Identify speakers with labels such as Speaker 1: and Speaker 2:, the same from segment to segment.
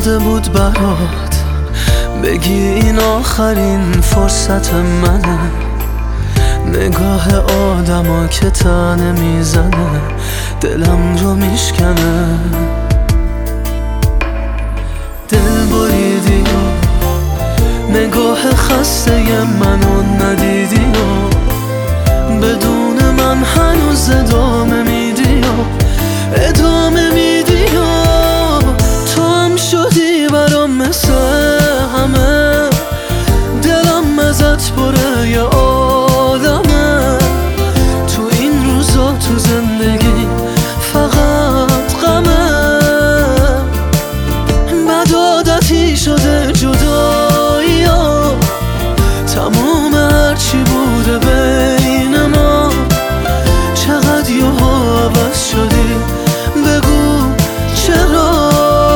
Speaker 1: اومده بود برات بگی این آخرین فرصت منه. نگاه آدما که تنه میزنه دلم رو میشکنه. دل بریدی و نگاه خسته منو ندیدی و بدون من هنوز ادامه میدی و ادامه میدی و تو هم شدی برام مثل همه. دلم ازت پره یه آدمه. تو این روزا تو زندگی فقط غمه. بد عادتی شده جدایی ها تموم هرچی بوده بین ما. چقدر یهو عوض شدی بگو چرا.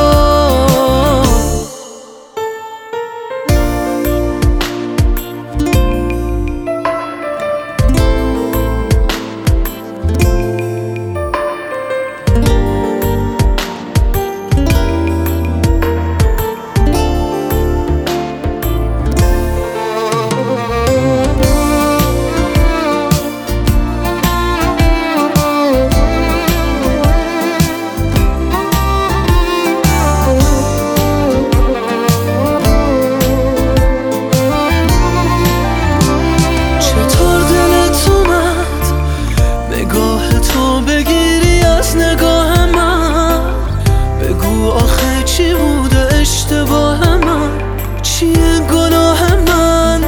Speaker 1: چی بوده اشتباه من؟ چیه گناه من؟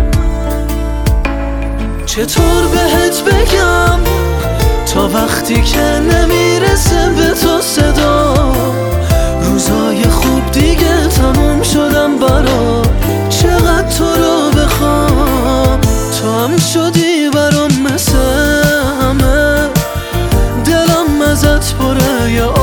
Speaker 1: چطور بهت بگم تا وقتی که نمیرسه به تو صدا. روزای خوب دیگه تموم شدم برات. چقدر تو رو بخوام تو هم شدی برام مثل همه. دلم ازت پره